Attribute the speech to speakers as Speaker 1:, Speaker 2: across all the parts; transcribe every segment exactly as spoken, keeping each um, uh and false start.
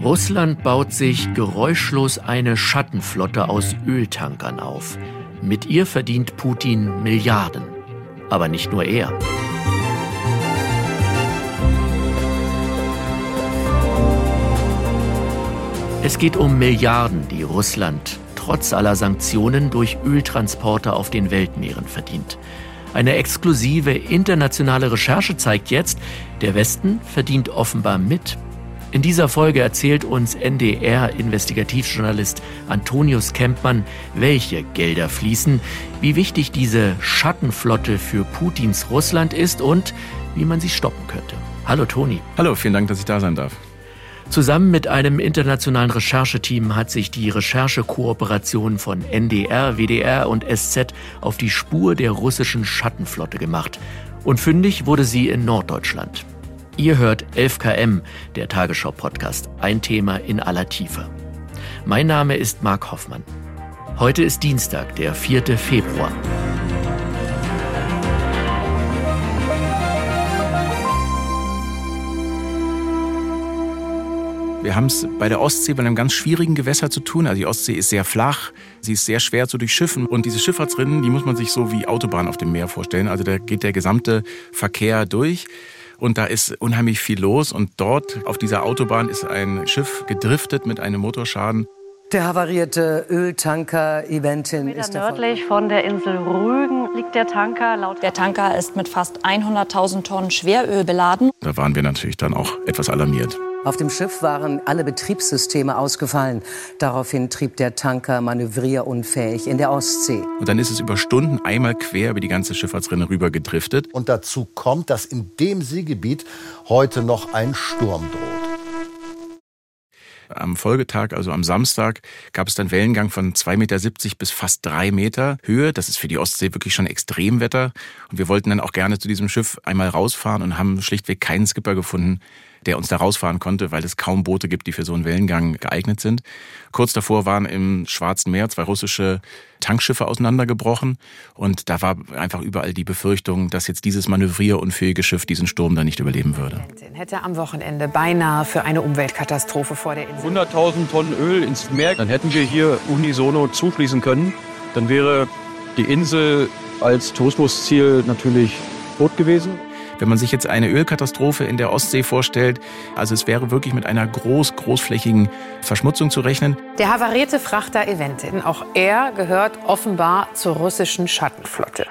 Speaker 1: Russland baut sich geräuschlos eine Schattenflotte aus Öltankern auf. Mit ihr verdient Putin Milliarden. Aber nicht nur er. Es geht um Milliarden, die Russland trotz aller Sanktionen durch Öltransporte auf den Weltmeeren verdient. Eine exklusive internationale Recherche zeigt jetzt, der Westen verdient offenbar mit. In dieser Folge erzählt uns N D R-Investigativjournalist Antonius Kempmann, welche Gelder fließen, wie wichtig diese Schattenflotte für Putins Russland ist und wie man sie stoppen könnte. Hallo Toni.
Speaker 2: Hallo, vielen Dank, dass ich da sein darf.
Speaker 1: Zusammen mit einem internationalen Rechercheteam hat sich die Recherchekooperation von N D R, W D R und S Z auf die Spur der russischen Schattenflotte gemacht. Und fündig wurde sie in Norddeutschland. Ihr hört elf K M, der Tagesschau-Podcast, ein Thema in aller Tiefe. Mein Name ist Marc Hoffmann. Heute ist Dienstag, der vierte Februar.
Speaker 2: Wir haben es bei der Ostsee bei einem ganz schwierigen Gewässer zu tun. Also die Ostsee ist sehr flach, sie ist sehr schwer zu durchschiffen. Und diese Schifffahrtsrinnen, die muss man sich so wie Autobahn auf dem Meer vorstellen. Also da geht der gesamte Verkehr durch. Und da ist unheimlich viel los. Und dort auf dieser Autobahn ist ein Schiff gedriftet mit einem Motorschaden.
Speaker 3: Der havarierte Öltanker Eventin ist
Speaker 4: nördlich von der Insel Rügen liegt der Tanker. Laut
Speaker 5: der Tanker ist mit fast hunderttausend Tonnen Schweröl beladen.
Speaker 2: Da waren wir natürlich dann auch etwas alarmiert.
Speaker 3: Auf dem Schiff waren alle Betriebssysteme ausgefallen. Daraufhin trieb der Tanker manövrierunfähig in der Ostsee.
Speaker 2: Und dann ist es über Stunden einmal quer über die ganze Schifffahrtsrinne rüber gedriftet.
Speaker 6: Und dazu kommt, dass in dem Seegebiet heute noch ein Sturm droht.
Speaker 2: Am Folgetag, also am Samstag, gab es dann Wellengang von zwei Komma siebzig Meter bis fast drei Meter Höhe. Das ist für die Ostsee wirklich schon Extremwetter. Und wir wollten dann auch gerne zu diesem Schiff einmal rausfahren und haben schlichtweg keinen Skipper gefunden, der uns da rausfahren konnte, weil es kaum Boote gibt, die für so einen Wellengang geeignet sind. Kurz davor waren im Schwarzen Meer zwei russische Tankschiffe auseinandergebrochen. Und da war einfach überall die Befürchtung, dass jetzt dieses manövrierunfähige Schiff diesen Sturm dann nicht überleben würde.
Speaker 7: Hätte am Wochenende beinahe für eine Umweltkatastrophe vor der Insel.
Speaker 8: hunderttausend Tonnen Öl ins Meer, dann hätten wir hier unisono zuschließen können. Dann wäre die Insel als Tourismusziel natürlich tot gewesen.
Speaker 2: Wenn man sich jetzt eine Ölkatastrophe in der Ostsee vorstellt, also es wäre wirklich mit einer groß, großflächigen Verschmutzung zu rechnen.
Speaker 7: Der havarierte Frachter Eventin, auch er gehört offenbar zur russischen Schattenflotte.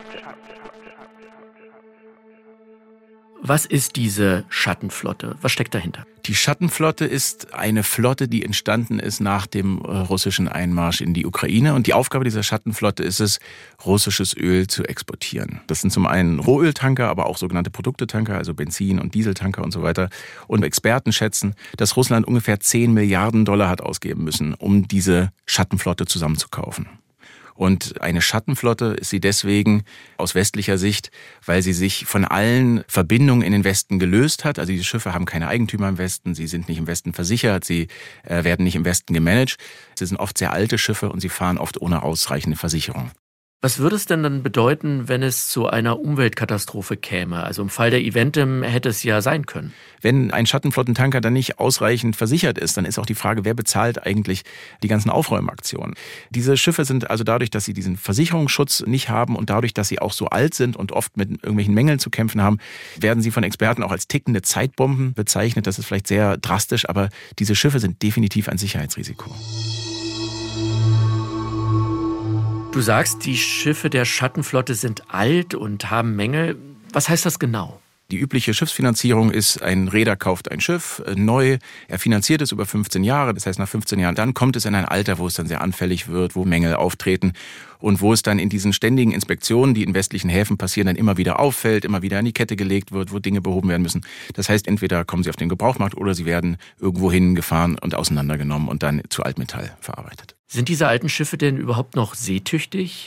Speaker 1: Was ist diese Schattenflotte? Was steckt dahinter?
Speaker 2: Die Schattenflotte ist eine Flotte, die entstanden ist nach dem russischen Einmarsch in die Ukraine. Und die Aufgabe dieser Schattenflotte ist es, russisches Öl zu exportieren. Das sind zum einen Rohöltanker, aber auch sogenannte Produktetanker, also Benzin- und Dieseltanker und so weiter. Und Experten schätzen, dass Russland ungefähr zehn Milliarden Dollar hat ausgeben müssen, um diese Schattenflotte zusammenzukaufen. Und eine Schattenflotte ist sie deswegen aus westlicher Sicht, weil sie sich von allen Verbindungen in den Westen gelöst hat. Also diese Schiffe haben keine Eigentümer im Westen, sie sind nicht im Westen versichert, sie äh, werden nicht im Westen gemanagt. Sie sind oft sehr alte Schiffe und sie fahren oft ohne ausreichende Versicherung.
Speaker 1: Was würde es denn dann bedeuten, wenn es zu einer Umweltkatastrophe käme? Also im Fall der Eventim hätte es ja sein können.
Speaker 2: Wenn ein Schattenflottentanker dann nicht ausreichend versichert ist, dann ist auch die Frage, wer bezahlt eigentlich die ganzen Aufräumaktionen? Diese Schiffe sind also dadurch, dass sie diesen Versicherungsschutz nicht haben und dadurch, dass sie auch so alt sind und oft mit irgendwelchen Mängeln zu kämpfen haben, werden sie von Experten auch als tickende Zeitbomben bezeichnet. Das ist vielleicht sehr drastisch, aber diese Schiffe sind definitiv ein Sicherheitsrisiko.
Speaker 1: Du sagst, die Schiffe der Schattenflotte sind alt und haben Mängel. Was heißt das genau?
Speaker 2: Die übliche Schiffsfinanzierung ist, ein Reeder kauft ein Schiff neu, er finanziert es über fünfzehn Jahre, das heißt nach fünfzehn Jahren, dann kommt es in ein Alter, wo es dann sehr anfällig wird, wo Mängel auftreten und wo es dann in diesen ständigen Inspektionen, die in westlichen Häfen passieren, dann immer wieder auffällt, immer wieder an die Kette gelegt wird, wo Dinge behoben werden müssen. Das heißt, entweder kommen sie auf den Gebrauchmarkt oder sie werden irgendwo hingefahren und auseinandergenommen und dann zu Altmetall verarbeitet.
Speaker 1: Sind diese alten Schiffe denn überhaupt noch seetüchtig?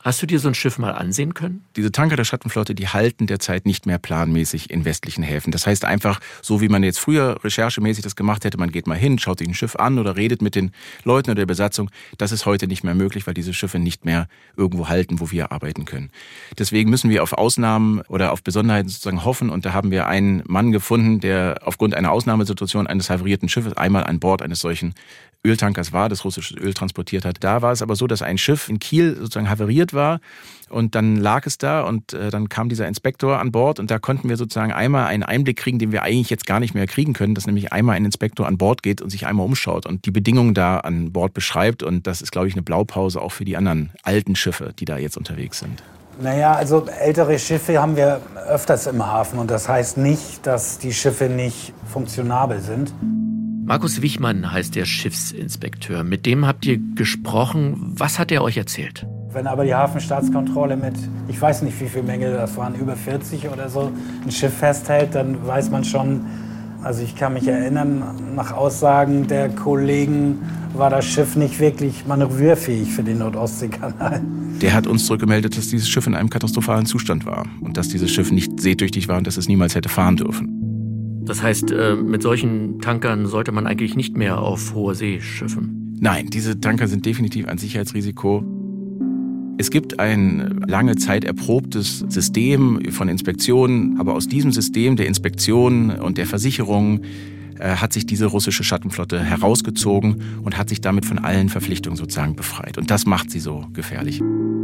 Speaker 1: Hast du dir so ein Schiff mal ansehen können?
Speaker 2: Diese Tanker der Schattenflotte, die halten derzeit nicht mehr planmäßig in westlichen Häfen. Das heißt einfach, so wie man jetzt früher recherchemäßig das gemacht hätte, man geht mal hin, schaut sich ein Schiff an oder redet mit den Leuten oder der Besatzung. Das ist heute nicht mehr möglich, weil diese Schiffe nicht mehr irgendwo halten, wo wir arbeiten können. Deswegen müssen wir auf Ausnahmen oder auf Besonderheiten sozusagen hoffen. Und da haben wir einen Mann gefunden, der aufgrund einer Ausnahmesituation eines havarierten Schiffes einmal an Bord eines solchen Öltankers war, das russisches Öl transportiert hat. Da war es aber so, dass ein Schiff in Kiel sozusagen havariert war und dann lag es da und äh, dann kam dieser Inspektor an Bord und da konnten wir sozusagen einmal einen Einblick kriegen, den wir eigentlich jetzt gar nicht mehr kriegen können, dass nämlich einmal ein Inspektor an Bord geht und sich einmal umschaut und die Bedingungen da an Bord beschreibt und das ist, glaube ich, eine Blaupause auch für die anderen alten Schiffe, die da jetzt unterwegs sind.
Speaker 9: Naja, also ältere Schiffe haben wir öfters im Hafen und das heißt nicht, dass die Schiffe nicht funktionabel sind.
Speaker 1: Markus Wichmann heißt der Schiffsinspekteur. Mit dem habt ihr gesprochen. Was hat er euch erzählt?
Speaker 9: Wenn aber die Hafenstaatskontrolle mit, ich weiß nicht wie viele Mängel, das waren über vierzig oder so, ein Schiff festhält, dann weiß man schon, also ich kann mich erinnern, nach Aussagen der Kollegen war das Schiff nicht wirklich manövrierfähig für den Nordostseekanal.
Speaker 2: Der hat uns zurückgemeldet, dass dieses Schiff in einem katastrophalen Zustand war und dass dieses Schiff nicht seetüchtig war und dass es niemals hätte fahren dürfen.
Speaker 1: Das heißt, mit solchen Tankern sollte man eigentlich nicht mehr auf hoher See schiffen?
Speaker 2: Nein, diese Tanker sind definitiv ein Sicherheitsrisiko. Es gibt ein lange Zeit erprobtes System von Inspektionen, aber aus diesem System der Inspektion und der Versicherung äh, hat sich diese russische Schattenflotte herausgezogen und hat sich damit von allen Verpflichtungen sozusagen befreit. Und das macht sie so gefährlich.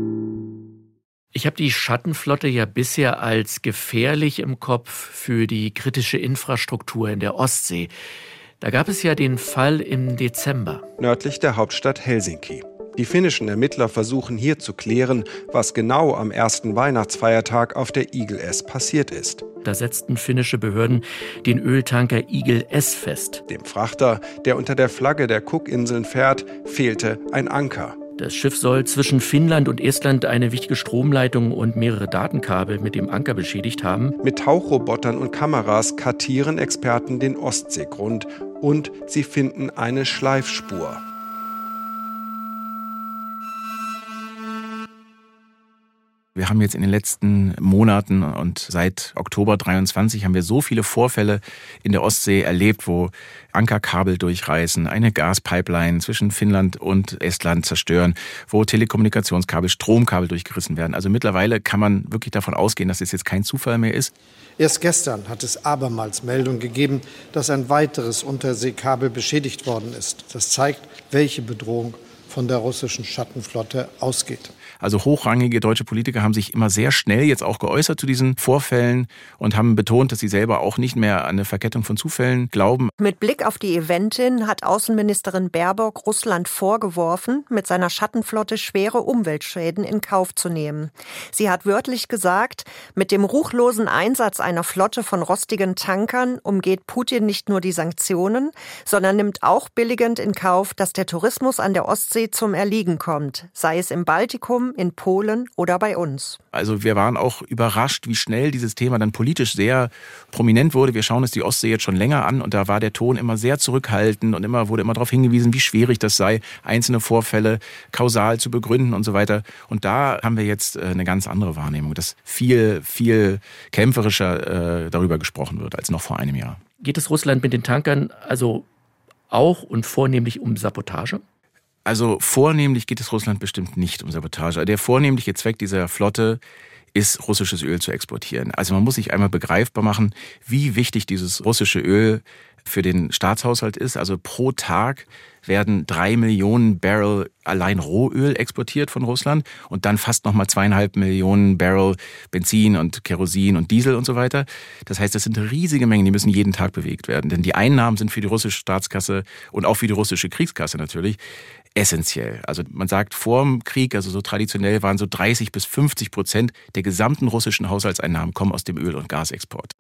Speaker 1: Ich habe die Schattenflotte ja bisher als gefährlich im Kopf für die kritische Infrastruktur in der Ostsee. Da gab es ja den Fall im Dezember.
Speaker 10: Nördlich der Hauptstadt Helsinki. Die finnischen Ermittler versuchen hier zu klären, was genau am ersten Weihnachtsfeiertag auf der Eagle S passiert ist.
Speaker 1: Da setzten finnische Behörden den Öltanker Eagle S fest.
Speaker 10: Dem Frachter, der unter der Flagge der Cookinseln fährt, fehlte ein Anker.
Speaker 1: Das Schiff soll zwischen Finnland und Estland eine wichtige Stromleitung und mehrere Datenkabel mit dem Anker beschädigt haben.
Speaker 10: Mit Tauchrobotern und Kameras kartieren Experten den Ostseegrund und sie finden eine Schleifspur.
Speaker 2: Wir haben jetzt in den letzten Monaten und seit Oktober dreiundzwanzig haben wir so viele Vorfälle in der Ostsee erlebt, wo Ankerkabel durchreißen, eine Gaspipeline zwischen Finnland und Estland zerstören, wo Telekommunikationskabel, Stromkabel durchgerissen werden. Also mittlerweile kann man wirklich davon ausgehen, dass es jetzt kein Zufall mehr ist.
Speaker 11: Erst gestern hat es abermals Meldung gegeben, dass ein weiteres Unterseekabel beschädigt worden ist. Das zeigt, welche Bedrohung von der russischen Schattenflotte ausgeht.
Speaker 2: Also hochrangige deutsche Politiker haben sich immer sehr schnell jetzt auch geäußert zu diesen Vorfällen und haben betont, dass sie selber auch nicht mehr an eine Verkettung von Zufällen glauben.
Speaker 12: Mit Blick auf die Eventin hat Außenministerin Baerbock Russland vorgeworfen, mit seiner Schattenflotte schwere Umweltschäden in Kauf zu nehmen. Sie hat wörtlich gesagt, mit dem ruchlosen Einsatz einer Flotte von rostigen Tankern umgeht Putin nicht nur die Sanktionen, sondern nimmt auch billigend in Kauf, dass der Tourismus an der Ostsee zum Erliegen kommt, sei es im Baltikum, in Polen oder bei uns.
Speaker 2: Also wir waren auch überrascht, wie schnell dieses Thema dann politisch sehr prominent wurde. Wir schauen uns die Ostsee jetzt schon länger an und da war der Ton immer sehr zurückhaltend und immer wurde immer darauf hingewiesen, wie schwierig das sei, einzelne Vorfälle kausal zu begründen und so weiter. Und da haben wir jetzt eine ganz andere Wahrnehmung, dass viel, viel kämpferischer äh, darüber gesprochen wird als noch vor einem Jahr.
Speaker 1: Geht es Russland mit den Tankern also auch und vornehmlich um Sabotage?
Speaker 2: Also vornehmlich geht es Russland bestimmt nicht um Sabotage. Der vornehmliche Zweck dieser Flotte ist, russisches Öl zu exportieren. Also man muss sich einmal begreifbar machen, wie wichtig dieses russische Öl für den Staatshaushalt ist. Also pro Tag werden drei Millionen Barrel allein Rohöl exportiert von Russland und dann fast nochmal zweieinhalb Millionen Barrel Benzin und Kerosin und Diesel und so weiter. Das heißt, das sind riesige Mengen, die müssen jeden Tag bewegt werden. Denn die Einnahmen sind für die russische Staatskasse und auch für die russische Kriegskasse natürlich essentiell. Also man sagt, vor dem Krieg, also so traditionell, waren so dreißig bis fünfzig Prozent der gesamten russischen Haushaltseinnahmen kommen aus dem Öl- und Gasexport.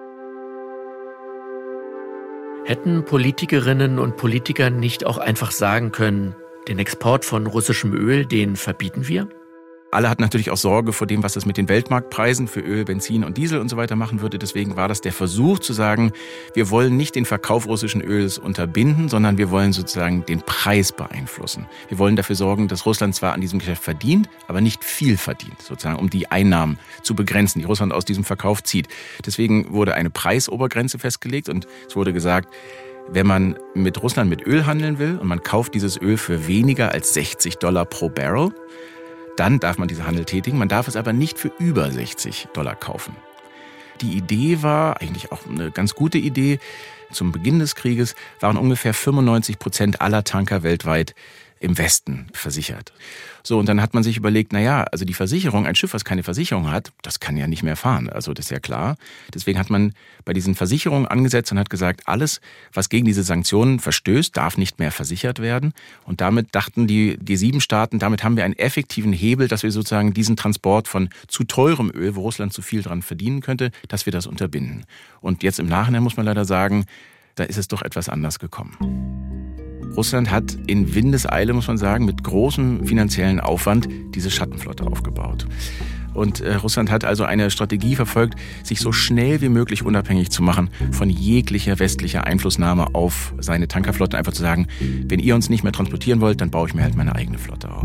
Speaker 1: Hätten Politikerinnen und Politiker nicht auch einfach sagen können, den Export von russischem Öl, den verbieten wir?
Speaker 2: Alle hatten natürlich auch Sorge vor dem, was das mit den Weltmarktpreisen für Öl, Benzin und Diesel und so weiter machen würde. Deswegen war das der Versuch zu sagen, wir wollen nicht den Verkauf russischen Öls unterbinden, sondern wir wollen sozusagen den Preis beeinflussen. Wir wollen dafür sorgen, dass Russland zwar an diesem Geschäft verdient, aber nicht viel verdient, sozusagen, um die Einnahmen zu begrenzen, die Russland aus diesem Verkauf zieht. Deswegen wurde eine Preisobergrenze festgelegt und es wurde gesagt, wenn man mit Russland mit Öl handeln will und man kauft dieses Öl für weniger als sechzig Dollar pro Barrel, dann darf man diesen Handel tätigen. Man darf es aber nicht für über sechzig Dollar kaufen. Die Idee war, eigentlich auch eine ganz gute Idee, zum Beginn des Krieges waren ungefähr fünfundneunzig Prozent aller Tanker weltweit im Westen versichert. So, und dann hat man sich überlegt, na ja, also die Versicherung, ein Schiff, was keine Versicherung hat, das kann ja nicht mehr fahren. Also das ist ja klar. Deswegen hat man bei diesen Versicherungen angesetzt und hat gesagt, alles, was gegen diese Sanktionen verstößt, darf nicht mehr versichert werden. Und damit dachten die G sieben Staaten, damit haben wir einen effektiven Hebel, dass wir sozusagen diesen Transport von zu teurem Öl, wo Russland zu viel dran verdienen könnte, dass wir das unterbinden. Und jetzt im Nachhinein muss man leider sagen, da ist es doch etwas anders gekommen. Russland hat in Windeseile, muss man sagen, mit großem finanziellen Aufwand diese Schattenflotte aufgebaut. Und äh, Russland hat also eine Strategie verfolgt, sich so schnell wie möglich unabhängig zu machen von jeglicher westlicher Einflussnahme auf seine Tankerflotte. Einfach zu sagen, wenn ihr uns nicht mehr transportieren wollt, dann baue ich mir halt meine eigene Flotte auf.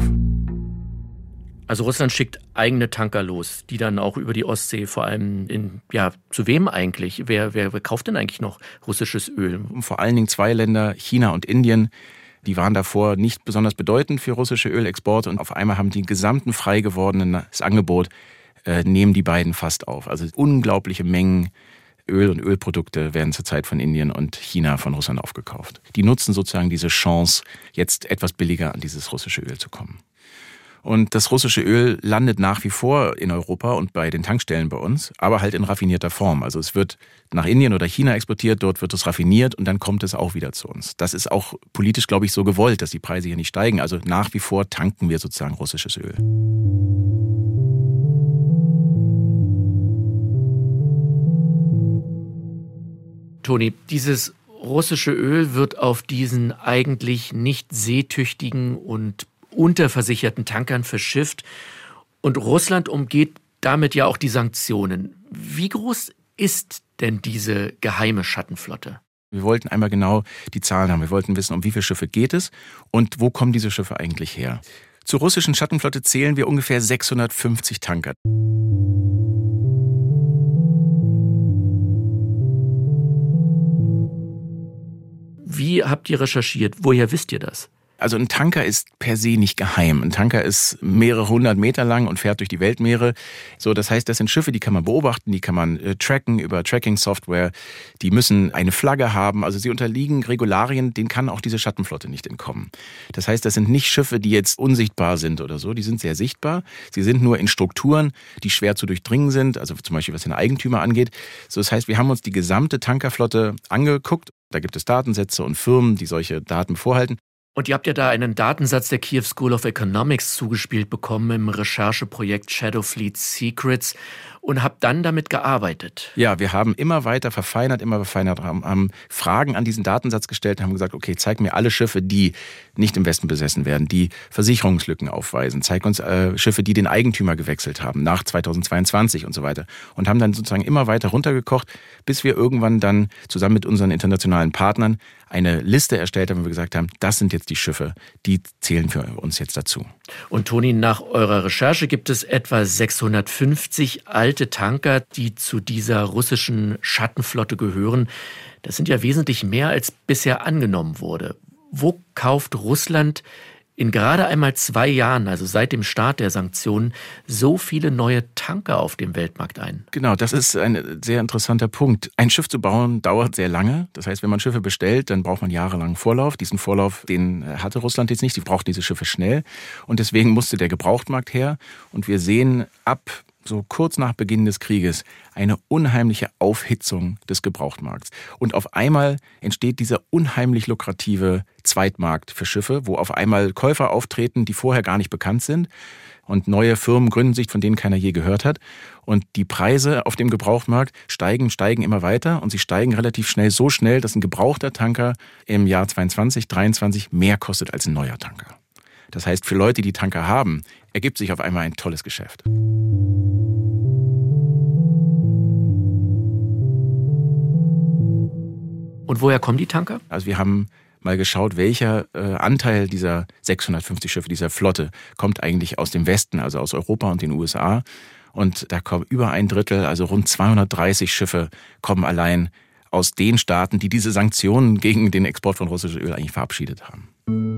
Speaker 1: Also Russland schickt eigene Tanker los, die dann auch über die Ostsee, vor allem in, ja, zu wem eigentlich? Wer, wer, wer kauft denn eigentlich noch russisches Öl?
Speaker 2: Vor allen Dingen zwei Länder, China und Indien, die waren davor nicht besonders bedeutend für russische Ölexporte und auf einmal haben die gesamten frei gewordenen Angebot, äh, nehmen die beiden fast auf. Also unglaubliche Mengen Öl und Ölprodukte werden zurzeit von Indien und China von Russland aufgekauft. Die nutzen sozusagen diese Chance, jetzt etwas billiger an dieses russische Öl zu kommen. Und das russische Öl landet nach wie vor in Europa und bei den Tankstellen bei uns, aber halt in raffinierter Form. Also es wird nach Indien oder China exportiert, dort wird es raffiniert und dann kommt es auch wieder zu uns. Das ist auch politisch, glaube ich, so gewollt, dass die Preise hier nicht steigen. Also nach wie vor tanken wir sozusagen russisches Öl.
Speaker 1: Toni, dieses russische Öl wird auf diesen eigentlich nicht seetüchtigen und unterversicherten Tankern verschifft. Und Russland umgeht damit ja auch die Sanktionen. Wie groß ist denn diese geheime Schattenflotte?
Speaker 2: Wir wollten einmal genau die Zahlen haben. Wir wollten wissen, um wie viele Schiffe geht es und wo kommen diese Schiffe eigentlich her. Zur russischen Schattenflotte zählen wir ungefähr sechshundertfünfzig Tanker.
Speaker 1: Wie habt ihr recherchiert? Woher wisst ihr das?
Speaker 2: Also ein Tanker ist per se nicht geheim. Ein Tanker ist mehrere hundert Meter lang und fährt durch die Weltmeere. So, das heißt, das sind Schiffe, die kann man beobachten, die kann man äh, tracken über Tracking-Software. Die müssen eine Flagge haben. Also sie unterliegen Regularien, denen kann auch diese Schattenflotte nicht entkommen. Das heißt, das sind nicht Schiffe, die jetzt unsichtbar sind oder so. Die sind sehr sichtbar. Sie sind nur in Strukturen, die schwer zu durchdringen sind. Also zum Beispiel, was den Eigentümer angeht. So, das heißt, wir haben uns die gesamte Tankerflotte angeguckt. Da gibt es Datensätze und Firmen, die solche Daten vorhalten.
Speaker 1: Und ihr habt ja da einen Datensatz der Kiew School of Economics zugespielt bekommen im Rechercheprojekt Shadow Fleet Secrets und habt dann damit gearbeitet.
Speaker 2: Ja, wir haben immer weiter verfeinert, immer verfeinert, haben, haben Fragen an diesen Datensatz gestellt und haben gesagt, okay, zeig mir alle Schiffe, die nicht im Westen besessen werden, die Versicherungslücken aufweisen. Zeig uns äh, Schiffe, die den Eigentümer gewechselt haben, nach zweitausendzweiundzwanzig und so weiter. Und haben dann sozusagen immer weiter runtergekocht, bis wir irgendwann dann zusammen mit unseren internationalen Partnern eine Liste erstellt haben, wo wir gesagt haben, das sind jetzt die Schiffe, die zählen für uns jetzt dazu.
Speaker 1: Und Toni, nach eurer Recherche gibt es etwa sechshundertfünfzig alte Tanker, die zu dieser russischen Schattenflotte gehören. Das sind ja wesentlich mehr, als bisher angenommen wurde. Wo kauft Russland in gerade einmal zwei Jahren, also seit dem Start der Sanktionen, so viele neue Tanker auf dem Weltmarkt ein?
Speaker 2: Genau, das ist ein sehr interessanter Punkt. Ein Schiff zu bauen dauert sehr lange. Das heißt, wenn man Schiffe bestellt, dann braucht man jahrelang Vorlauf. Diesen Vorlauf, den hatte Russland jetzt nicht. Die braucht diese Schiffe schnell. Und deswegen musste der Gebrauchtmarkt her. Und wir sehen ab so kurz nach Beginn des Krieges eine unheimliche Aufhitzung des Gebrauchtmarkts. Und auf einmal entsteht dieser unheimlich lukrative Zweitmarkt für Schiffe, wo auf einmal Käufer auftreten, die vorher gar nicht bekannt sind. Und neue Firmen gründen sich, von denen keiner je gehört hat. Und die Preise auf dem Gebrauchtmarkt steigen, steigen immer weiter. Und sie steigen relativ schnell, so schnell, dass ein gebrauchter Tanker im Jahr zweiundzwanzig, dreiundzwanzig mehr kostet als ein neuer Tanker. Das heißt, für Leute, die Tanker haben, ergibt sich auf einmal ein tolles Geschäft.
Speaker 1: Und woher kommen die Tanker?
Speaker 2: Also wir haben mal geschaut, welcher äh, Anteil dieser sechshundertfünfzig Schiffe, dieser Flotte, kommt eigentlich aus dem Westen, also aus Europa und den U S A. Und da kommen über ein Drittel, also rund zweihundertdreißig Schiffe, kommen allein aus den Staaten, die diese Sanktionen gegen den Export von russischem Öl eigentlich verabschiedet haben.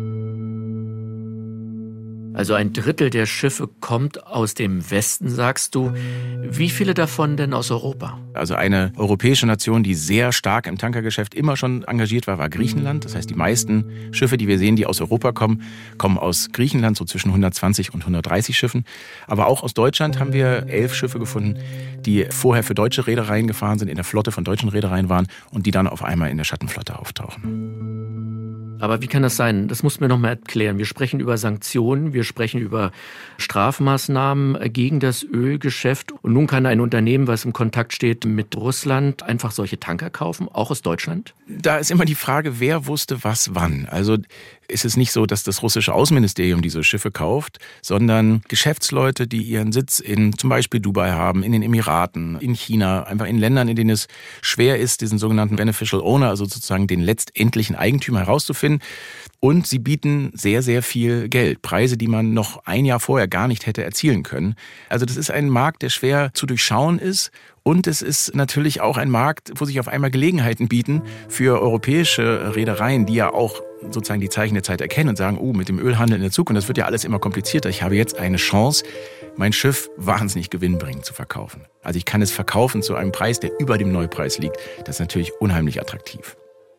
Speaker 1: Also ein Drittel der Schiffe kommt aus dem Westen, sagst du. Wie viele davon denn aus Europa?
Speaker 2: Also eine europäische Nation, die sehr stark im Tankergeschäft immer schon engagiert war, war Griechenland. Das heißt, die meisten Schiffe, die wir sehen, die aus Europa kommen, kommen aus Griechenland, so zwischen hundertzwanzig und hundertdreißig Schiffen. Aber auch aus Deutschland haben wir elf Schiffe gefunden, die vorher für deutsche Reedereien gefahren sind, in der Flotte von deutschen Reedereien waren und die dann auf einmal in der Schattenflotte auftauchen.
Speaker 1: Aber wie kann das sein? Das musst du mir noch mal erklären. Wir sprechen über Sanktionen, wir sprechen über Strafmaßnahmen gegen das Ölgeschäft. Und nun kann ein Unternehmen, was im Kontakt steht mit Russland, einfach solche Tanker kaufen, auch aus Deutschland?
Speaker 2: Da ist immer die Frage, wer wusste was wann. Also ist es nicht so, dass das russische Außenministerium diese Schiffe kauft, sondern Geschäftsleute, die ihren Sitz in zum Beispiel Dubai haben, in den Emiraten, in China, einfach in Ländern, in denen es schwer ist, diesen sogenannten Beneficial Owner, also sozusagen den letztendlichen Eigentümer herauszufinden. Und sie bieten sehr, sehr viel Geld. Preise, die man noch ein Jahr vorher gar nicht hätte erzielen können. Also das ist ein Markt, der schwer zu durchschauen ist. Und es ist natürlich auch ein Markt, wo sich auf einmal Gelegenheiten bieten für europäische Reedereien, die ja auch sozusagen die Zeichen der Zeit erkennen und sagen, oh, mit dem Ölhandel in der Zukunft, das wird ja alles immer komplizierter. Ich habe jetzt eine Chance, mein Schiff wahnsinnig gewinnbringend zu verkaufen. Also ich kann es verkaufen zu einem Preis, der über dem Neupreis liegt. Das ist natürlich unheimlich attraktiv.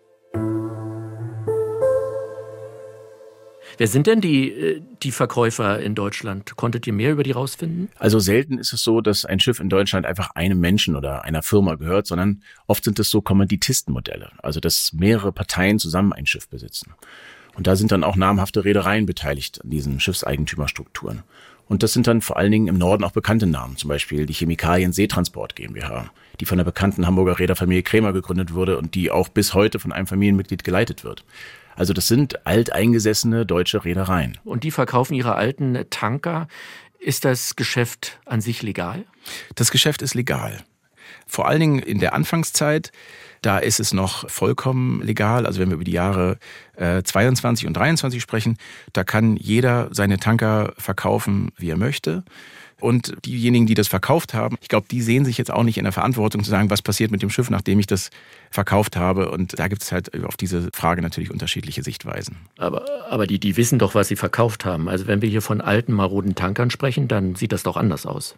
Speaker 1: Wer sind denn die, die Verkäufer in Deutschland? Konntet ihr mehr über die rausfinden?
Speaker 2: Also selten ist es so, dass ein Schiff in Deutschland einfach einem Menschen oder einer Firma gehört, sondern oft sind es so Kommanditistenmodelle. Also dass mehrere Parteien zusammen ein Schiff besitzen. Und da sind dann auch namhafte Reedereien beteiligt an diesen Schiffseigentümerstrukturen. Und das sind dann vor allen Dingen im Norden auch bekannte Namen, zum Beispiel die Chemikalien Seetransport GmbH, die von der bekannten Hamburger Reederfamilie Krämer gegründet wurde und die auch bis heute von einem Familienmitglied geleitet wird. Also das sind alteingesessene deutsche Reedereien.
Speaker 1: Und die verkaufen ihre alten Tanker. Ist das Geschäft an sich legal?
Speaker 2: Das Geschäft ist legal. Vor allen Dingen in der Anfangszeit, da ist es noch vollkommen legal. Also wenn wir über die Jahre äh, zweiundzwanzig und dreiundzwanzig sprechen, da kann jeder seine Tanker verkaufen, wie er möchte. Und diejenigen, die das verkauft haben, ich glaube, die sehen sich jetzt auch nicht in der Verantwortung zu sagen, was passiert mit dem Schiff, nachdem ich das verkauft habe. Und da gibt es halt auf diese Frage natürlich unterschiedliche Sichtweisen.
Speaker 1: Aber, aber die, die wissen doch, was sie verkauft haben. Also wenn wir hier von alten, maroden Tankern sprechen, dann sieht das doch anders aus.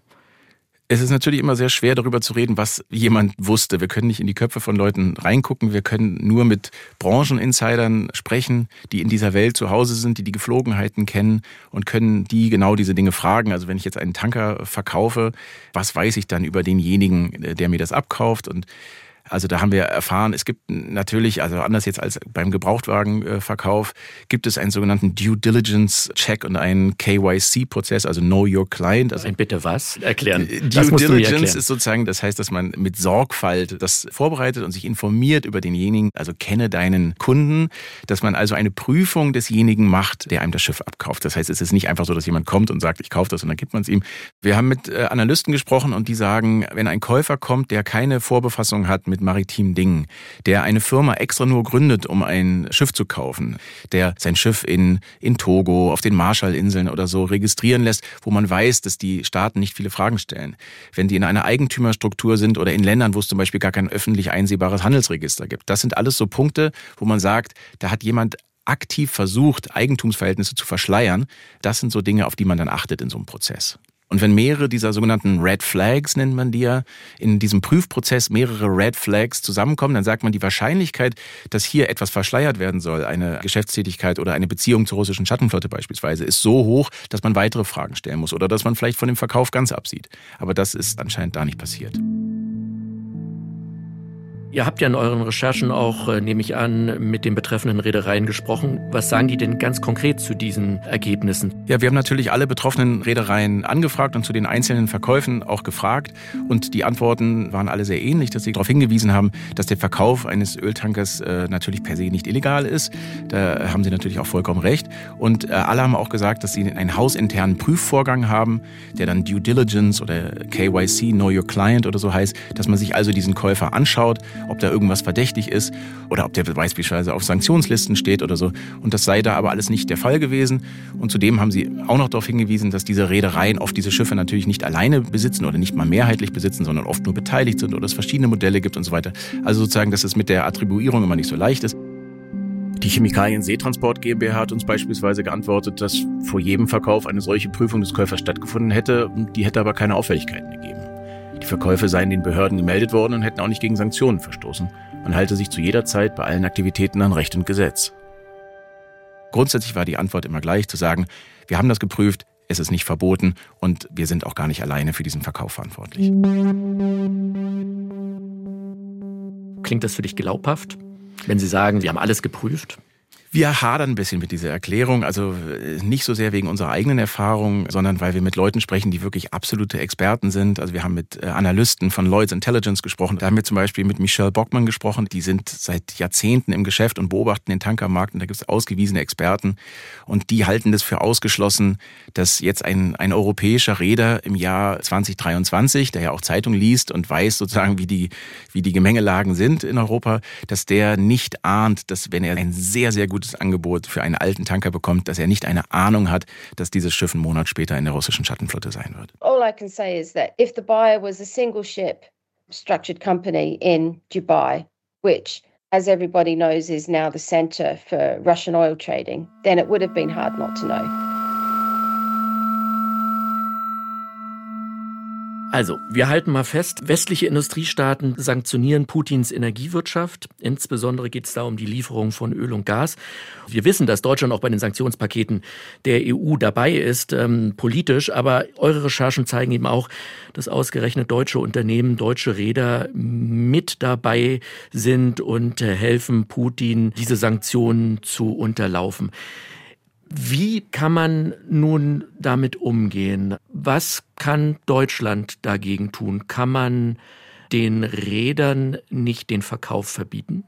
Speaker 2: Es ist natürlich immer sehr schwer, darüber zu reden, was jemand wusste. Wir können nicht in die Köpfe von Leuten reingucken. Wir können nur mit Brancheninsidern sprechen, die in dieser Welt zu Hause sind, die die Geflogenheiten kennen und können die genau diese Dinge fragen. Also wenn ich jetzt einen Tanker verkaufe, was weiß ich dann über denjenigen, der mir das abkauft? Und also da haben wir erfahren, es gibt natürlich, also anders jetzt als beim Gebrauchtwagenverkauf, gibt es einen sogenannten Due Diligence Check und einen K Y C-Prozess, also Know Your Client. Also
Speaker 1: ein bitte was? Erklären.
Speaker 2: Due Diligence ist sozusagen, das heißt, dass man mit Sorgfalt das vorbereitet und sich informiert über denjenigen, also kenne deinen Kunden, dass man also eine Prüfung desjenigen macht, der einem das Schiff abkauft. Das heißt, es ist nicht einfach so, dass jemand kommt und sagt, ich kaufe das und dann gibt man es ihm. Wir haben mit Analysten gesprochen und die sagen, wenn ein Käufer kommt, der keine Vorbefassung hat mit maritimen Dingen, der eine Firma extra nur gründet, um ein Schiff zu kaufen, der sein Schiff in, in Togo, auf den Marshallinseln oder so registrieren lässt, wo man weiß, dass die Staaten nicht viele Fragen stellen. Wenn die in einer Eigentümerstruktur sind oder in Ländern, wo es zum Beispiel gar kein öffentlich einsehbares Handelsregister gibt. Das sind alles so Punkte, wo man sagt, da hat jemand aktiv versucht, Eigentumsverhältnisse zu verschleiern. Das sind so Dinge, auf die man dann achtet in so einem Prozess. Und wenn mehrere dieser sogenannten Red Flags, nennt man die ja, in diesem Prüfprozess mehrere Red Flags zusammenkommen, dann sagt man, die Wahrscheinlichkeit, dass hier etwas verschleiert werden soll, eine Geschäftstätigkeit oder eine Beziehung zur russischen Schattenflotte beispielsweise, ist so hoch, dass man weitere Fragen stellen muss oder dass man vielleicht von dem Verkauf ganz absieht. Aber das ist anscheinend da nicht passiert.
Speaker 1: Ihr habt ja in euren Recherchen auch, äh, nehme ich an, mit den betreffenden Reedereien gesprochen. Was sagen die denn ganz konkret zu diesen Ergebnissen?
Speaker 2: Ja, wir haben natürlich alle betroffenen Reedereien angefragt und zu den einzelnen Verkäufen auch gefragt. Und die Antworten waren alle sehr ähnlich, dass sie darauf hingewiesen haben, dass der Verkauf eines Öltankers äh, natürlich per se nicht illegal ist. Da haben sie natürlich auch vollkommen recht. Und äh, alle haben auch gesagt, dass sie einen hausinternen Prüfvorgang haben, der dann Due Diligence oder K Y C, Know Your Client oder so heißt, dass man sich also diesen Käufer anschaut, ob da irgendwas verdächtig ist oder ob der beispielsweise auf Sanktionslisten steht oder so. Und das sei da aber alles nicht der Fall gewesen. Und zudem haben sie auch noch darauf hingewiesen, dass diese Reedereien oft diese Schiffe natürlich nicht alleine besitzen oder nicht mal mehrheitlich besitzen, sondern oft nur beteiligt sind oder es verschiedene Modelle gibt und so weiter. Also sozusagen, dass es mit der Attribuierung immer nicht so leicht ist. Die Chemikalien Seetransport GmbH hat uns beispielsweise geantwortet, dass vor jedem Verkauf eine solche Prüfung des Käufers stattgefunden hätte. Die hätte aber keine Auffälligkeiten gegeben. Die Verkäufe seien den Behörden gemeldet worden und hätten auch nicht gegen Sanktionen verstoßen. Man halte sich zu jeder Zeit bei allen Aktivitäten an Recht und Gesetz. Grundsätzlich war die Antwort immer gleich, zu sagen, wir haben das geprüft, es ist nicht verboten und wir sind auch gar nicht alleine für diesen Verkauf verantwortlich.
Speaker 1: Klingt das für dich glaubhaft, wenn Sie sagen, wir haben alles geprüft?
Speaker 2: Wir hadern ein bisschen mit dieser Erklärung, also nicht so sehr wegen unserer eigenen Erfahrung, sondern weil wir mit Leuten sprechen, die wirklich absolute Experten sind. Also wir haben mit Analysten von Lloyd's Intelligence gesprochen. Da haben wir zum Beispiel mit Michelle Bockmann gesprochen. Die sind seit Jahrzehnten im Geschäft und beobachten den Tankermarkt. Und da gibt es ausgewiesene Experten. Und die halten das für ausgeschlossen, dass jetzt ein, ein europäischer Reeder im Jahr zwanzig dreiundzwanzig, der ja auch Zeitung liest und weiß sozusagen, wie die, wie die Gemengelagen sind in Europa, dass der nicht ahnt, dass wenn er ein sehr, sehr gutes Angebot für einen alten Tanker bekommt, dass er nicht eine Ahnung hat, dass dieses Schiff einen Monat später in der russischen Schattenflotte sein wird.
Speaker 13: All I can say is that if the buyer was a single ship structured company in Dubai, which, as everybody knows, is now the center for Russian oil trading, then it would have been hard not to know.
Speaker 1: Also, wir halten mal fest, westliche Industriestaaten sanktionieren Putins Energiewirtschaft. Insbesondere geht es da um die Lieferung von Öl und Gas. Wir wissen, dass Deutschland auch bei den Sanktionspaketen der E U dabei ist, ähm, politisch. Aber eure Recherchen zeigen eben auch, dass ausgerechnet deutsche Unternehmen, deutsche Reeder mit dabei sind und äh, helfen Putin, diese Sanktionen zu unterlaufen. Wie kann man nun damit umgehen? Was kann Deutschland dagegen tun? Kann man den Reedern nicht den Verkauf verbieten?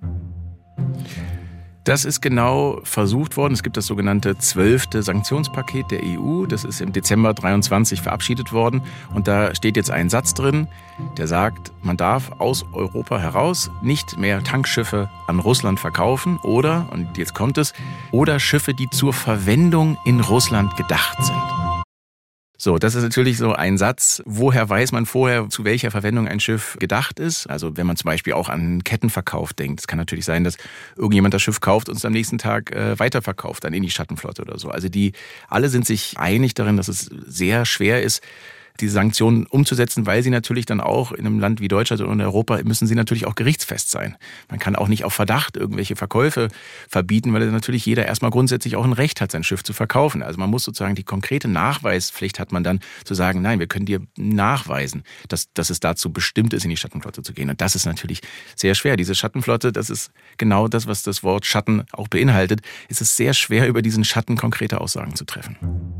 Speaker 2: Das ist genau versucht worden. Es gibt das sogenannte zwölfte Sanktionspaket der E U. Das ist im Dezember dreiundzwanzig verabschiedet worden. Und da steht jetzt ein Satz drin, der sagt, man darf aus Europa heraus nicht mehr Tankschiffe an Russland verkaufen oder, und jetzt kommt es, oder Schiffe, die zur Verwendung in Russland gedacht sind. So, das ist natürlich so ein Satz. Woher weiß man vorher, zu welcher Verwendung ein Schiff gedacht ist? Also wenn man zum Beispiel auch an Kettenverkauf denkt. Es kann natürlich sein, dass irgendjemand das Schiff kauft und es am nächsten Tag äh, weiterverkauft, dann in die Schattenflotte oder so. Also die alle sind sich einig darin, dass es sehr schwer ist, diese Sanktionen umzusetzen, weil sie natürlich dann auch in einem Land wie Deutschland und in Europa müssen sie natürlich auch gerichtsfest sein. Man kann auch nicht auf Verdacht irgendwelche Verkäufe verbieten, weil natürlich jeder erstmal grundsätzlich auch ein Recht hat, sein Schiff zu verkaufen. Also man muss sozusagen die konkrete Nachweispflicht hat man dann zu sagen, nein, wir können dir nachweisen, dass, dass es dazu bestimmt ist, in die Schattenflotte zu gehen. Und das ist natürlich sehr schwer. Diese Schattenflotte, das ist genau das, was das Wort Schatten auch beinhaltet. Es ist sehr schwer, über diesen Schatten konkrete Aussagen zu treffen.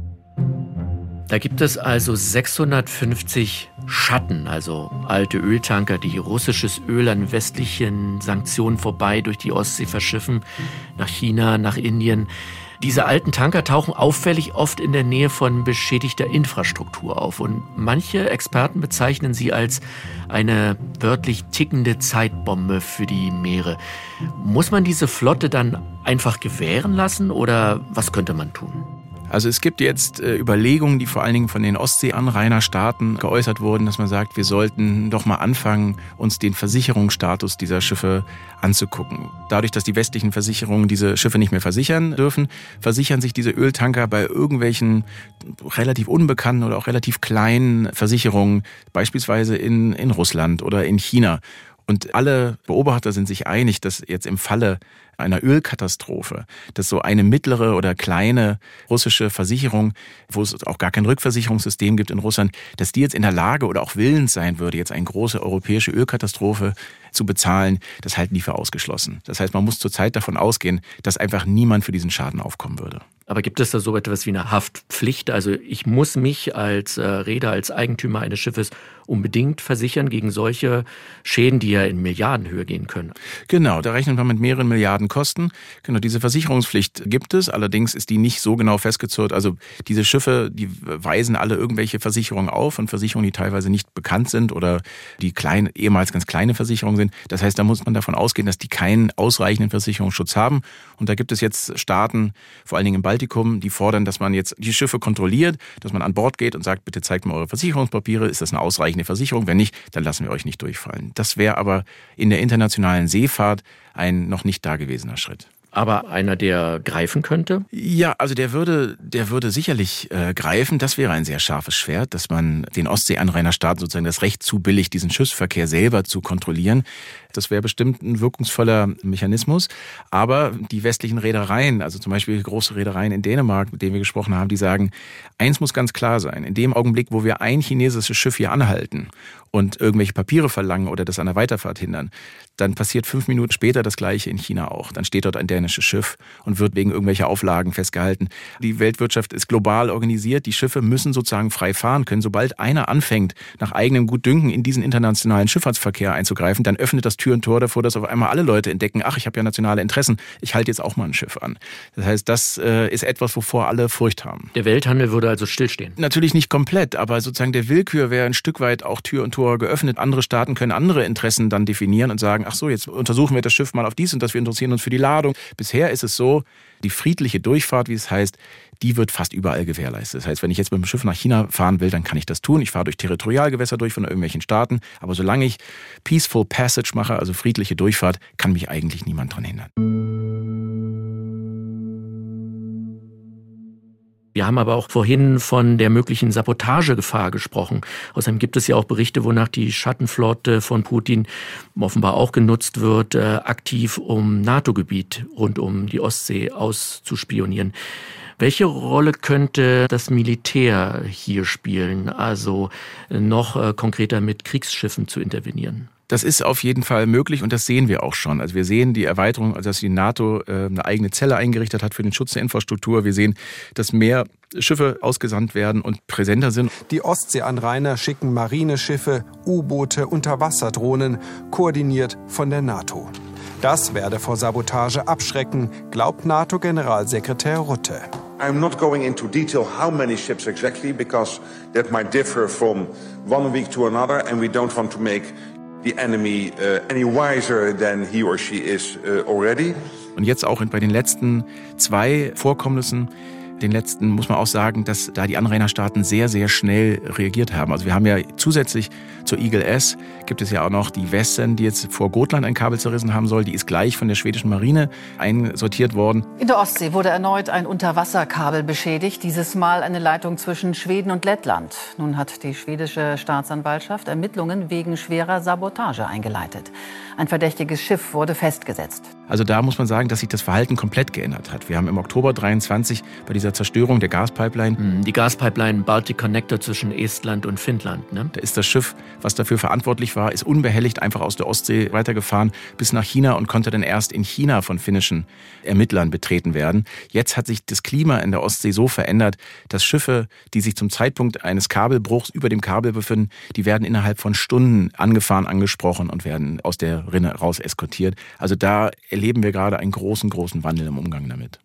Speaker 1: Da gibt es also sechshundertfünfzig Schatten, also alte Öltanker, die russisches Öl an westlichen Sanktionen vorbei durch die Ostsee verschiffen, nach China, nach Indien. Diese alten Tanker tauchen auffällig oft in der Nähe von beschädigter Infrastruktur auf. Und manche Experten bezeichnen sie als eine wörtlich tickende Zeitbombe für die Meere. Muss man diese Flotte dann einfach gewähren lassen oder was könnte man tun?
Speaker 2: Also es gibt jetzt äh, Überlegungen, die vor allen Dingen von den Ostseeanrainerstaaten geäußert wurden, dass man sagt, wir sollten doch mal anfangen, uns den Versicherungsstatus dieser Schiffe anzugucken. Dadurch, dass die westlichen Versicherungen diese Schiffe nicht mehr versichern dürfen, versichern sich diese Öltanker bei irgendwelchen relativ unbekannten oder auch relativ kleinen Versicherungen, beispielsweise in, in Russland oder in China. Und alle Beobachter sind sich einig, dass jetzt im Falle einer Ölkatastrophe, dass so eine mittlere oder kleine russische Versicherung, wo es auch gar kein Rückversicherungssystem gibt in Russland, dass die jetzt in der Lage oder auch willens sein würde, jetzt eine große europäische Ölkatastrophe zu bezahlen, das halten die für ausgeschlossen. Das heißt, man muss zurzeit davon ausgehen, dass einfach niemand für diesen Schaden aufkommen würde.
Speaker 1: Aber gibt es da so etwas wie eine Haftpflicht? Also ich muss mich als äh, Reeder, als Eigentümer eines Schiffes unbedingt versichern gegen solche Schäden, die ja in Milliardenhöhe gehen können.
Speaker 2: Genau, da rechnet man mit mehreren Milliarden Kosten. Genau, diese Versicherungspflicht gibt es, allerdings ist die nicht so genau festgezurrt. Also diese Schiffe, die weisen alle irgendwelche Versicherungen auf und Versicherungen, die teilweise nicht bekannt sind oder die klein, ehemals ganz kleine Versicherungen sind. Das heißt, da muss man davon ausgehen, dass die keinen ausreichenden Versicherungsschutz haben. Und da gibt es jetzt Staaten, vor allen Dingen im Baltikum, die fordern, dass man jetzt die Schiffe kontrolliert, dass man an Bord geht und sagt, bitte zeigt mir eure Versicherungspapiere, ist das eine ausreichende Versicherung? Wenn nicht, dann lassen wir euch nicht durchfallen. Das wäre aber in der internationalen Seefahrt ein noch nicht dagewesener Schritt.
Speaker 1: Aber einer, der greifen könnte?
Speaker 2: Ja, also der würde, der würde sicherlich äh, greifen. Das wäre ein sehr scharfes Schwert, dass man den Ostseeanrainerstaaten sozusagen das Recht zubilligt, diesen Schiffsverkehr selber zu kontrollieren. Das wäre bestimmt ein wirkungsvoller Mechanismus. Aber die westlichen Reedereien, also zum Beispiel große Reedereien in Dänemark, mit denen wir gesprochen haben, die sagen, eins muss ganz klar sein. In dem Augenblick, wo wir ein chinesisches Schiff hier anhalten und irgendwelche Papiere verlangen oder das an der Weiterfahrt hindern, dann passiert fünf Minuten später das Gleiche in China auch. Dann steht dort ein dänisches Schiff und wird wegen irgendwelcher Auflagen festgehalten. Die Weltwirtschaft ist global organisiert. Die Schiffe müssen sozusagen frei fahren können. Sobald einer anfängt, nach eigenem Gutdünken in diesen internationalen Schifffahrtsverkehr einzugreifen, dann öffnet das Tür und Tor davor, dass auf einmal alle Leute entdecken, ach, ich habe ja nationale Interessen, ich halte jetzt auch mal ein Schiff an. Das heißt, das äh, ist etwas, wovor alle Furcht haben.
Speaker 1: Der Welthandel würde also stillstehen?
Speaker 2: Natürlich nicht komplett, aber sozusagen der Willkür wäre ein Stück weit auch Tür und Tor geöffnet. Andere Staaten können andere Interessen dann definieren und sagen, ach so, jetzt untersuchen wir das Schiff mal auf dies und das, wir interessieren uns für die Ladung. Bisher ist es so, die friedliche Durchfahrt, wie es heißt, die wird fast überall gewährleistet. Das heißt, wenn ich jetzt mit dem Schiff nach China fahren will, dann kann ich das tun. Ich fahre durch Territorialgewässer durch von irgendwelchen Staaten. Aber solange ich Peaceful Passage mache, also friedliche Durchfahrt, kann mich eigentlich niemand daran hindern.
Speaker 1: Wir haben aber auch vorhin von der möglichen Sabotagegefahr gesprochen. Außerdem gibt es ja auch Berichte, wonach die Schattenflotte von Putin offenbar auch genutzt wird, äh, aktiv um NATO-Gebiet rund um die Ostsee auszuspionieren. Welche Rolle könnte das Militär hier spielen, also noch äh, konkreter mit Kriegsschiffen zu intervenieren?
Speaker 2: Das ist auf jeden Fall möglich und das sehen wir auch schon. Also wir sehen die Erweiterung, also dass die NATO äh, eine eigene Zelle eingerichtet hat für den Schutz der Infrastruktur. Wir sehen, dass mehr Schiffe ausgesandt werden und präsenter sind.
Speaker 10: Die Ostseeanrainer schicken Marineschiffe, U-Boote, Unterwasserdrohnen, koordiniert von der NATO. Das werde vor Sabotage abschrecken, glaubt NATO-Generalsekretär Rutte.
Speaker 14: I'm not going into detail how many ships exactly, because that might differ from one week to another, and we don't want to make the enemy uh, any wiser than he or she is uh, already.
Speaker 2: Und jetzt auch bei den letzten zwei Vorkommnissen, den letzten muss man auch sagen, dass da die Anrainerstaaten sehr, sehr schnell reagiert haben. Also wir haben ja zusätzlich zur Eagle S gibt es ja auch noch die Western, die jetzt vor Gotland ein Kabel zerrissen haben soll. Die ist gleich von der schwedischen Marine einsortiert worden.
Speaker 15: In der Ostsee wurde erneut ein Unterwasserkabel beschädigt. Dieses Mal eine Leitung zwischen Schweden und Lettland. Nun hat die schwedische Staatsanwaltschaft Ermittlungen wegen schwerer Sabotage eingeleitet. Ein verdächtiges Schiff wurde festgesetzt.
Speaker 2: Also da muss man sagen, dass sich das Verhalten komplett geändert hat. Wir haben im Oktober dreiundzwanzig bei dieser Zerstörung der Gaspipeline.
Speaker 1: Die Gaspipeline Baltic Connector zwischen Estland und Finnland. Ne?
Speaker 2: Da ist das Schiff, was dafür verantwortlich war, ist unbehelligt einfach aus der Ostsee weitergefahren bis nach China und konnte dann erst in China von finnischen Ermittlern betreten werden. Jetzt hat sich das Klima in der Ostsee so verändert, dass Schiffe, die sich zum Zeitpunkt eines Kabelbruchs über dem Kabel befinden, die werden innerhalb von Stunden angefahren, angesprochen und werden aus der Rinne raus eskortiert. Also da erleben wir gerade einen großen, großen Wandel im Umgang damit.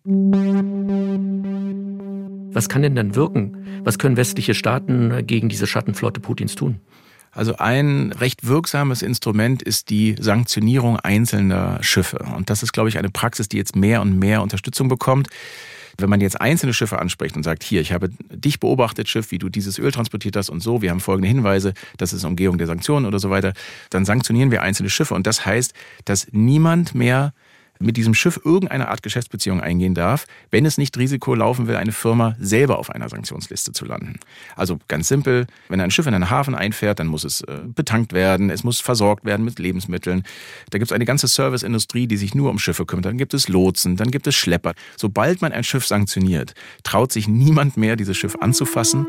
Speaker 1: Was kann denn dann wirken? Was können westliche Staaten gegen diese Schattenflotte Putins tun?
Speaker 2: Also ein recht wirksames Instrument ist die Sanktionierung einzelner Schiffe. Und das ist, glaube ich, eine Praxis, die jetzt mehr und mehr Unterstützung bekommt. Wenn man jetzt einzelne Schiffe anspricht und sagt, hier, ich habe dich beobachtet, Schiff, wie du dieses Öl transportiert hast und so, wir haben folgende Hinweise, das ist Umgehung der Sanktionen oder so weiter, dann sanktionieren wir einzelne Schiffe. Und das heißt, dass niemand mehr mit diesem Schiff irgendeine Art Geschäftsbeziehung eingehen darf, wenn es nicht Risiko laufen will, eine Firma selber auf einer Sanktionsliste zu landen. Also ganz simpel, wenn ein Schiff in einen Hafen einfährt, dann muss es äh, betankt werden, es muss versorgt werden mit Lebensmitteln. Da gibt es eine ganze Serviceindustrie, die sich nur um Schiffe kümmert. Dann gibt es Lotsen, dann gibt es Schlepper. Sobald man ein Schiff sanktioniert, traut sich niemand mehr, dieses Schiff anzufassen.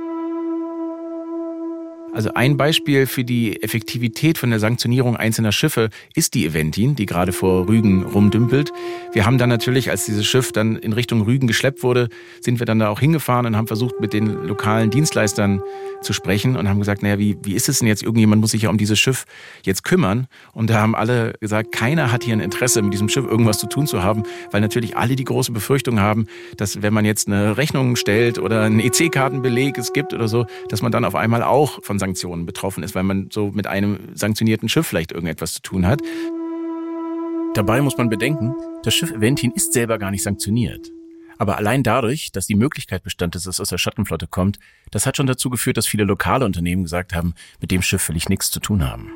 Speaker 2: Also ein Beispiel für die Effektivität von der Sanktionierung einzelner Schiffe ist die Eventin, die gerade vor Rügen rumdümpelt. Wir haben dann natürlich, als dieses Schiff dann in Richtung Rügen geschleppt wurde, sind wir dann da auch hingefahren und haben versucht, mit den lokalen Dienstleistern zu sprechen und haben gesagt, naja, wie, wie ist es denn jetzt? Irgendjemand muss sich ja um dieses Schiff jetzt kümmern. Und da haben alle gesagt, keiner hat hier ein Interesse, mit diesem Schiff irgendwas zu tun zu haben, weil natürlich alle die große Befürchtung haben, dass wenn man jetzt eine Rechnung stellt oder einen E C-Kartenbeleg es gibt oder so, dass man dann auf einmal auch von Sanktionen betroffen ist, weil man so mit einem sanktionierten Schiff vielleicht irgendetwas zu tun hat.
Speaker 16: Dabei muss man bedenken, das Schiff Eventin ist selber gar nicht sanktioniert. Aber allein dadurch, dass die Möglichkeit bestand, dass es aus der Schattenflotte kommt, das hat schon dazu geführt, dass viele lokale Unternehmen gesagt haben, mit dem Schiff will ich nichts zu tun haben.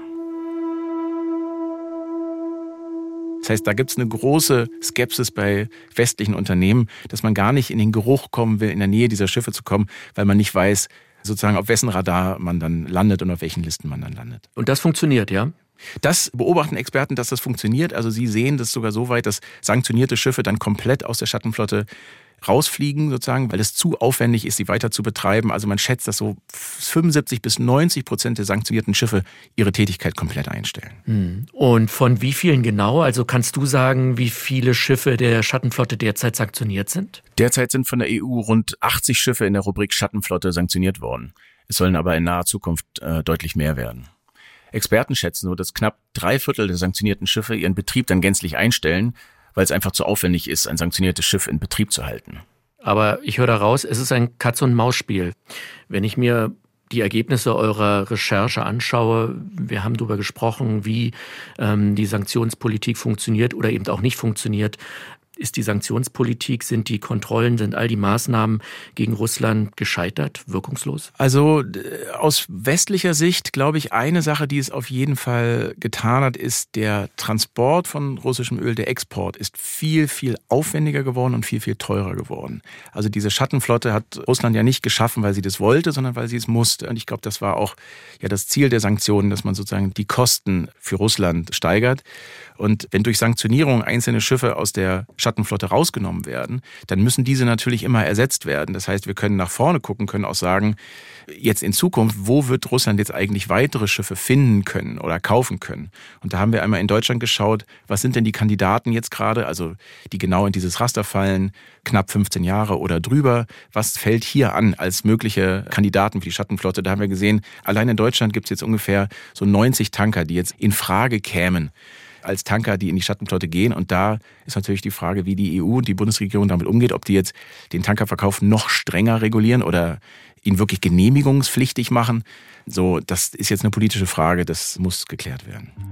Speaker 2: Das heißt, da gibt es eine große Skepsis bei westlichen Unternehmen, dass man gar nicht in den Geruch kommen will, in der Nähe dieser Schiffe zu kommen, weil man nicht weiß, sozusagen auf wessen Radar man dann landet und auf welchen Listen man dann landet.
Speaker 1: Und das funktioniert, ja?
Speaker 2: Das beobachten Experten, dass das funktioniert. Also sie sehen das sogar so weit, dass sanktionierte Schiffe dann komplett aus der Schattenflotte rausfliegen, sozusagen, weil es zu aufwendig ist, sie weiter zu betreiben. Also man schätzt, dass so fünfundsiebzig bis neunzig Prozent der sanktionierten Schiffe ihre Tätigkeit komplett einstellen.
Speaker 1: Und von wie vielen genau? Also kannst du sagen, wie viele Schiffe der Schattenflotte derzeit sanktioniert sind?
Speaker 16: Derzeit sind von der E U rund achtzig Schiffe in der Rubrik Schattenflotte sanktioniert worden. Es sollen aber in naher Zukunft äh, deutlich mehr werden. Experten schätzen nur, dass knapp drei Viertel der sanktionierten Schiffe ihren Betrieb dann gänzlich einstellen, weil es einfach zu aufwendig ist, ein sanktioniertes Schiff in Betrieb zu halten.
Speaker 1: Aber ich höre daraus, es ist ein Katz-und-Maus-Spiel. Wenn ich mir die Ergebnisse eurer Recherche anschaue, wir haben darüber gesprochen, wie ähm, die Sanktionspolitik funktioniert oder eben auch nicht funktioniert. Ist die Sanktionspolitik, sind die Kontrollen, sind all die Maßnahmen gegen Russland gescheitert, wirkungslos?
Speaker 2: Also aus westlicher Sicht glaube ich, eine Sache, die es auf jeden Fall getan hat, ist der Transport von russischem Öl, der Export ist viel, viel aufwendiger geworden und viel, viel teurer geworden. Also diese Schattenflotte hat Russland ja nicht geschaffen, weil sie das wollte, sondern weil sie es musste. Und ich glaube, das war auch ja das Ziel der Sanktionen, dass man sozusagen die Kosten für Russland steigert. Und wenn durch Sanktionierung einzelne Schiffe aus der Schattenflotte rausgenommen werden, dann müssen diese natürlich immer ersetzt werden. Das heißt, wir können nach vorne gucken, können auch sagen, jetzt in Zukunft, wo wird Russland jetzt eigentlich weitere Schiffe finden können oder kaufen können? Und da haben wir einmal in Deutschland geschaut, was sind denn die Kandidaten jetzt gerade, also die genau in dieses Raster fallen, knapp fünfzehn Jahre oder drüber. Was fällt hier an als mögliche Kandidaten für die Schattenflotte? Da haben wir gesehen, allein in Deutschland gibt es jetzt ungefähr so neunzig Tanker, die jetzt in Frage kämen als Tanker, die in die Schattenflotte gehen. Und da ist natürlich die Frage, wie die E U und die Bundesregierung damit umgeht, ob die jetzt den Tankerverkauf noch strenger regulieren oder ihn wirklich genehmigungspflichtig machen. So, das ist jetzt eine politische Frage, das muss geklärt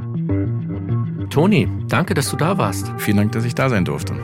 Speaker 2: werden.
Speaker 1: Toni, danke, dass du da warst.
Speaker 2: Vielen Dank, dass ich da sein durfte.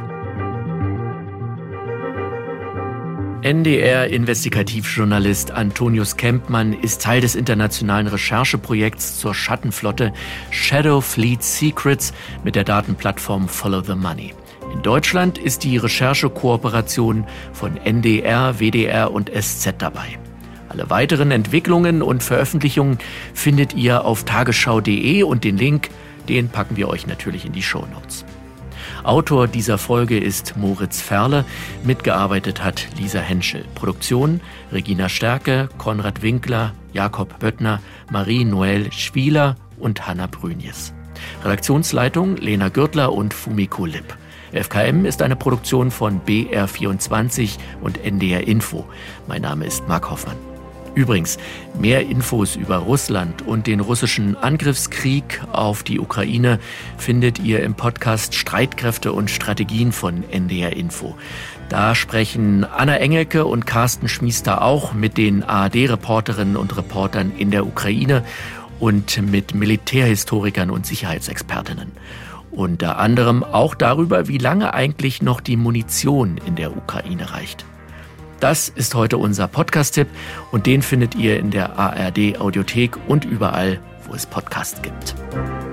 Speaker 1: N D R-Investigativjournalist Antonius Kempmann ist Teil des internationalen Rechercheprojekts zur Schattenflotte Shadow Fleet Secrets mit der Datenplattform Follow the Money. In Deutschland ist die Recherchekooperation von N D R, W D R und S Z dabei. Alle weiteren Entwicklungen und Veröffentlichungen findet ihr auf tagesschau punkt de und den Link, den packen wir euch natürlich in die Shownotes. Autor dieser Folge ist Moritz Ferle, mitgearbeitet hat Lisa Henschel. Produktion Regina Stärke, Konrad Winkler, Jakob Böttner, Marie-Noël Schwieler und Hanna Brünjes. Redaktionsleitung Lena Gürtler und Fumiko Lipp. F K M ist eine Produktion von B R vierundzwanzig und N D R Info. Mein Name ist Marc Hoffmann. Übrigens, mehr Infos über Russland und den russischen Angriffskrieg auf die Ukraine findet ihr im Podcast Streitkräfte und Strategien von N D R Info. Da sprechen Anna Engelke und Carsten Schmiester auch mit den A R D-Reporterinnen und Reportern in der Ukraine und mit Militärhistorikern und Sicherheitsexpertinnen. Unter anderem auch darüber, wie lange eigentlich noch die Munition in der Ukraine reicht. Das ist heute unser Podcast-Tipp und den findet ihr in der A R D-Audiothek und überall, wo es Podcasts gibt.